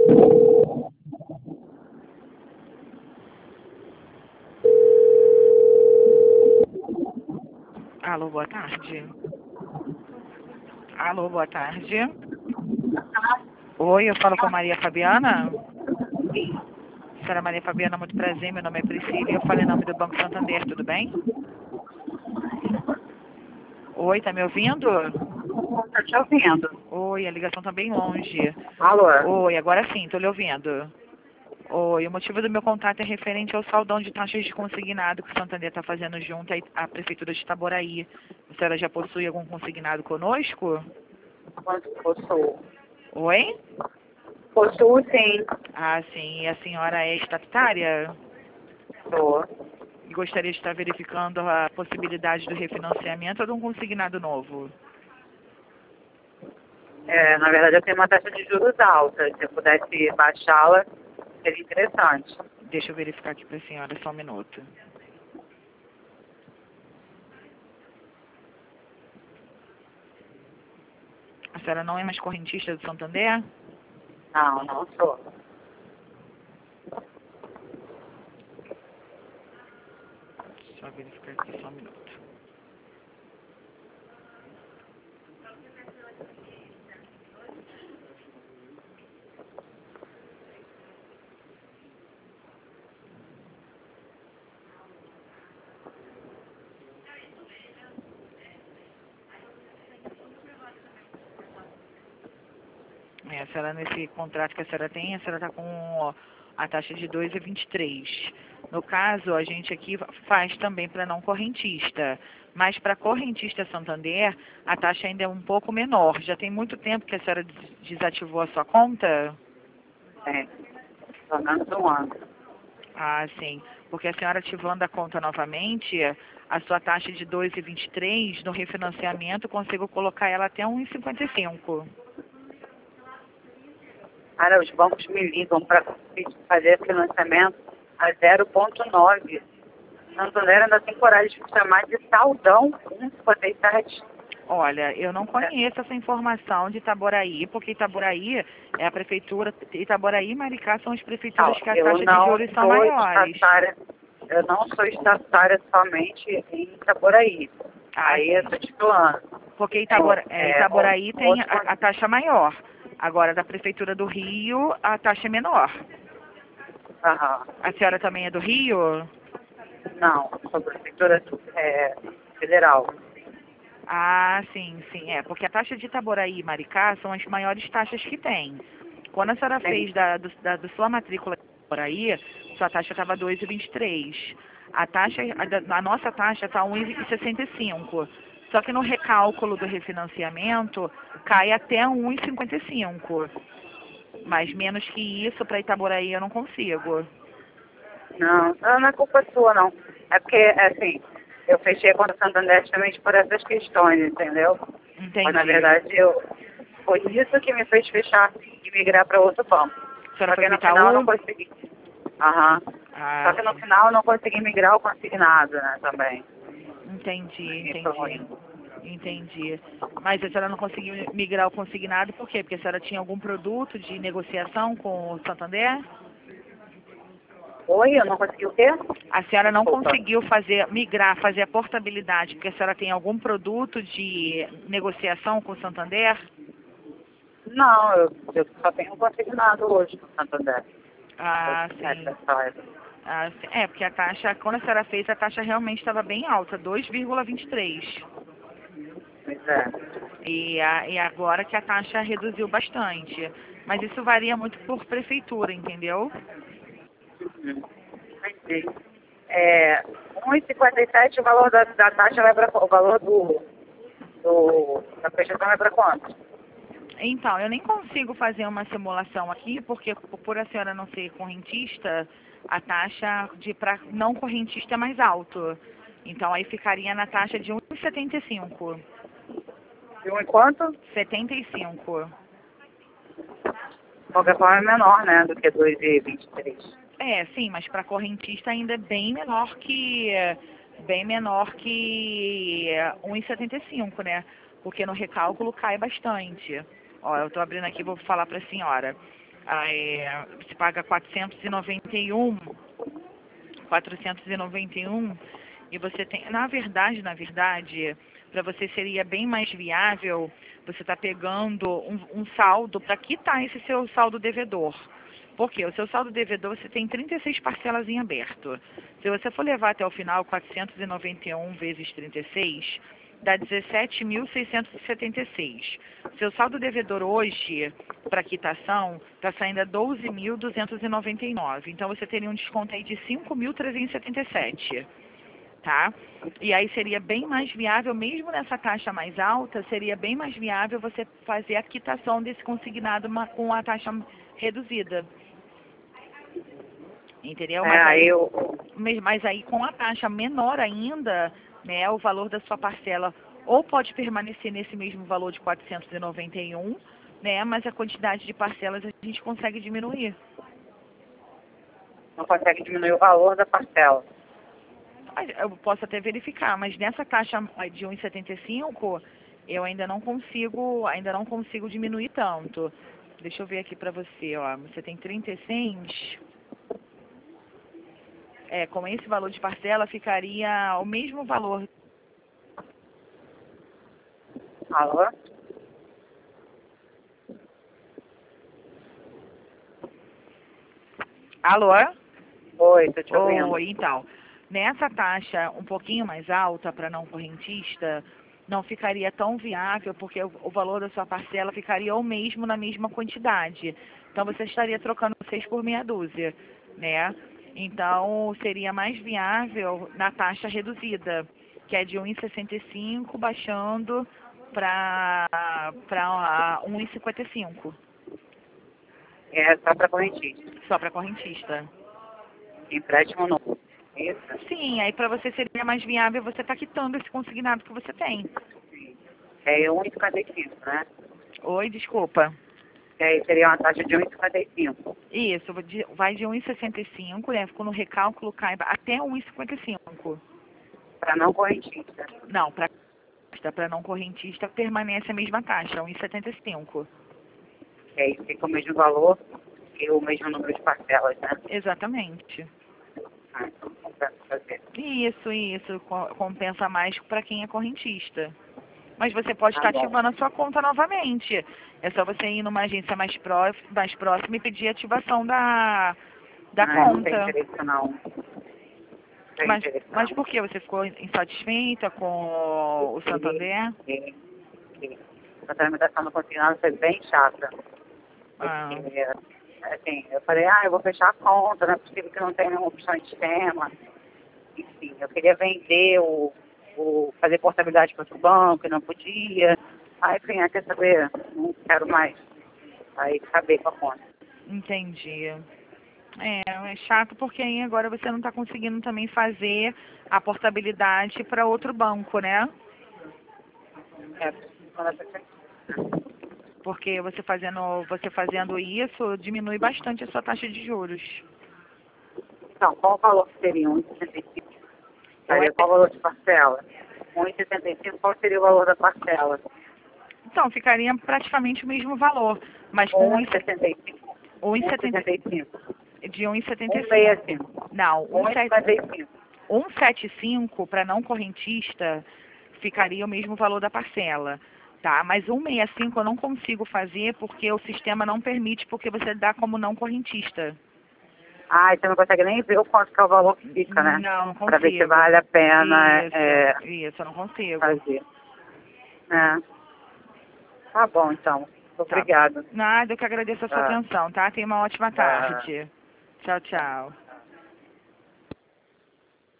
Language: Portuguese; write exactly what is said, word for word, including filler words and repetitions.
Alô, boa tarde. Alô, boa tarde. Oi, eu falo com a Maria Fabiana. Senhora Maria Fabiana, muito prazer, meu nome é Priscila e eu falo em nome do Banco Santander, tudo bem? Oi, tá me ouvindo? Tô te ouvindo. Oi, a ligação tá bem longe. Alô? Oi, agora sim, tô lhe ouvindo. Oi, o motivo do meu contato é referente ao saldão de taxas de consignado que o Santander está fazendo junto à Prefeitura de Itaboraí. A senhora já possui algum consignado conosco? Possuo. Oi? Possuo, sim. Ah, sim. E a senhora é estatutária? Tô. E gostaria de estar verificando a possibilidade do refinanciamento ou de um consignado novo? É, na verdade, eu tenho uma taxa de juros alta. Se eu pudesse baixá-la, seria interessante. Deixa eu verificar aqui para a senhora, só um minuto. A senhora não é mais correntista do Santander? Não, não sou. Só verificar aqui, só um minuto. É, a senhora, nesse contrato que a senhora tem, a senhora está com a taxa de dois vírgula vinte e três. No caso, a gente aqui faz também para não correntista. Mas para correntista Santander, a taxa ainda é um pouco menor. Já tem muito tempo que a senhora des- desativou a sua conta? É, pelo menos um ano. Ah, sim. Porque a senhora ativando a conta novamente, a sua taxa de dois vírgula vinte e três no refinanciamento, consigo colocar ela até um vírgula cinquenta e cinco. Cara, os bancos me ligam para fazer financiamento a zero vírgula nove. Santander ainda tem coragem de chamar de saldão um cinquenta e sete. Olha, eu não conheço essa informação de Itaboraí, porque Itaboraí é a prefeitura, Itaboraí e Maricá são as prefeituras que a Eu taxa de não juros são sou maiores. estatutária, eu não sou estatutária somente em Itaboraí. Ah, Aí eu sim. estou te falando. Porque Tem, Itabora, é, é, Itaboraí um tem outro, a, a taxa maior. Agora, da prefeitura do Rio, a taxa é menor. aham. A senhora também é do Rio? Não, sou prefeitura é, federal. Ah, sim, sim, é, porque a taxa de Itaboraí e Maricá são as maiores taxas que tem. Quando a senhora Sim. fez da, do, da, da sua matrícula em Itaboraí, sua taxa estava dois vírgula vinte e três. A taxa, a, da- a nossa taxa está um vírgula sessenta e cinco. Só que no recálculo do refinanciamento cai até um vírgula cinquenta e cinco. Mas menos que isso para Itaboraí eu não consigo. Não, não é culpa sua, não. É porque, assim, eu fechei a conta Santander justamente por essas questões, entendeu? Mas, na Entendi. verdade, eu, foi isso que me fez fechar e migrar para outro banco. A senhora Só foi que para no final eu não Itaú? consegui. Aham. Ah, Só que no sim. final eu não consegui migrar o consignado, né, também. Entendi, Aí foi entendi. ruim. Entendi. Mas a senhora não conseguiu migrar o consignado por quê? Porque a senhora tinha algum produto de negociação com o Santander? Oi, eu não consegui o quê? A senhora não Desculpa. conseguiu fazer, migrar, fazer a portabilidade, porque a senhora tem algum produto de negociação com o Santander? Não, eu, eu só tenho consignado hoje no Santander. Ah, É, sim. pessoal. Ah, sim. É, porque a taxa, quando a senhora fez, a taxa realmente estava bem alta, dois vírgula vinte e três. Pois é. E, a, e agora que a taxa reduziu bastante. Mas isso varia muito por prefeitura, entendeu? Uhum. Entendi. É, um vírgula cinquenta e sete o valor da, da taxa vai para o valor do, do da prestação vai para quanto? Então, eu nem consigo fazer uma simulação aqui, porque por a senhora não ser correntista, a taxa de para não correntista é mais alto. Então, aí ficaria na taxa de um vírgula setenta e cinco. De um enquanto? setenta e cinco. De qualquer forma é menor, né, do que dois vírgula vinte e três. É, sim, mas para correntista ainda é bem menor que bem menor que um vírgula setenta e cinco, né? Porque no recálculo cai bastante. Ó, eu estou abrindo aqui e vou falar para a senhora. é, você paga quatrocentos e noventa e um, quatrocentos e noventa e um, e você tem, na verdade, na verdade, para você seria bem mais viável, você está pegando um, um saldo para quitar esse seu saldo devedor. Por quê? O seu saldo devedor, você tem trinta e seis parcelas em aberto. Se você for levar até o final, quatrocentos e noventa e um vezes trinta e seis, dá dezessete mil seiscentos e setenta e seis. Seu saldo devedor hoje, para quitação, está saindo a doze mil duzentos e noventa e nove. Então, você teria um desconto aí de cinco mil trezentos e setenta e sete. Tá? E aí seria bem mais viável, mesmo nessa taxa mais alta, seria bem mais viável você fazer a quitação desse consignado com a taxa reduzida. Entendeu? É, Mas aí, aí eu... mas aí com a taxa menor ainda, né, o valor da sua parcela ou pode permanecer nesse mesmo valor de quatrocentos e noventa e um, né, mas a quantidade de parcelas a gente consegue diminuir. não consegue diminuir o valor da parcela. Eu posso até verificar, mas nessa taxa de um vírgula setenta e cinco, eu ainda não consigo, ainda não consigo diminuir tanto. Deixa eu ver aqui para você, ó. Você tem trinta e seis. É, com esse valor de parcela ficaria o mesmo valor. Alô? Alô? Oi, tô te ouvindo. Oi, então. Nessa taxa um pouquinho mais alta para não correntista, não ficaria tão viável, porque o, o valor da sua parcela ficaria o mesmo na mesma quantidade. Então você estaria trocando seis por meia dúzia, né? Então seria mais viável na taxa reduzida, que é de um vírgula sessenta e cinco baixando para para um vírgula cinquenta e cinco. É só para correntista. Só para correntista. Empréstimo novo. Isso? Sim, aí para você seria mais viável você estar quitando esse consignado que você tem. É um vírgula cinquenta e cinco, né? Oi, desculpa. Que aí seria uma taxa de um vírgula cinquenta e cinco. Isso, vai de um vírgula sessenta e cinco, né? Quando o recálculo cai até um vírgula cinquenta e cinco. Para não correntista. Não, para para não correntista permanece a mesma taxa, um vírgula setenta e cinco. Que aí fica o mesmo valor e o mesmo número de parcelas, né? Exatamente. Ah, então compensa fazer. Isso, isso, co- compensa mais para quem é correntista. Mas você pode Tá estar bom. ativando a sua conta novamente. É só você ir numa agência mais, pró mais próxima e pedir a ativação da, da Ah, não tem conta. interesse não. Não tem Mas, interesse mas não. por que? Você ficou insatisfeita com o Santander? E, e, e a tramitação do consignado foi bem chata. Ah, Porque, assim, eu falei, ah, eu vou fechar a conta, não é possível que não tenha nenhuma opção de sistema. Enfim, eu queria vender o, o fazer portabilidade para outro banco, e não podia. Aí, enfim, ah, quer saber? Não quero mais. Aí acabei com a conta. entendi. É, é chato porque aí agora você não está conseguindo também fazer a portabilidade para outro banco, né? É, quando a pessoa- Porque você fazendo, você fazendo isso diminui bastante a sua taxa de juros. Então, qual o valor que seria? um vírgula sessenta e cinco? Eu, Aí, qual o valor de parcela? um vírgula sessenta e cinco, qual seria o valor da parcela? então, ficaria praticamente o mesmo valor, mas com um vírgula sessenta e cinco. um um vírgula vírgula setenta sessenta e cinco. de um vírgula setenta e um vírgula sessenta e cinco. cinco. Não, um vírgula cinquenta e cinco. um vírgula setenta e cinco para não correntista ficaria o mesmo valor da parcela. Tá, mas um vírgula sessenta e cinco eu não consigo fazer porque o sistema não permite, porque você dá como não correntista. Ah, você não consegue nem ver o quanto que é o valor que fica, né? Não, não Para ver se consigo. vale a pena Isso, é, isso, eu não consigo. fazer. É. Tá bom, então. Tá. Obrigada. Nada, eu que agradeço a sua Tá. atenção, tá? Tenha uma ótima Tá. tarde. Tchau, tchau.